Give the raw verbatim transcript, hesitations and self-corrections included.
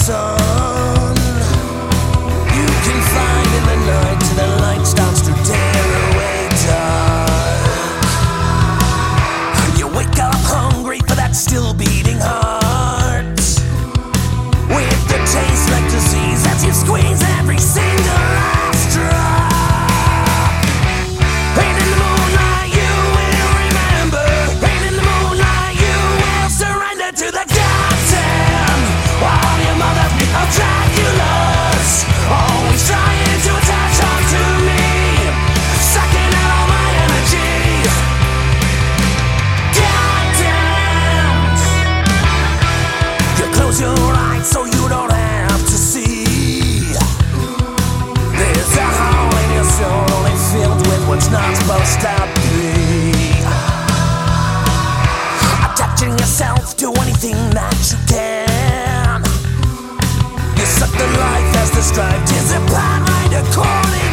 sun you can find in the night till the light starts to tear away dark. You wake up hungry for that still beating heart, with the taste like disease as you squeeze every single last drop. Pain in the moonlight you will remember, pain in the moonlight you will surrender to the goddamn while your mother of Dracula's always trying to attach onto me, sucking out all my energy. Goddamn! You close your eyes so you don't have to see. There's a hole in your soul only filled with what's not supposed to be. Attaching yourself to anything that you can. You suck the life as described, is a part right according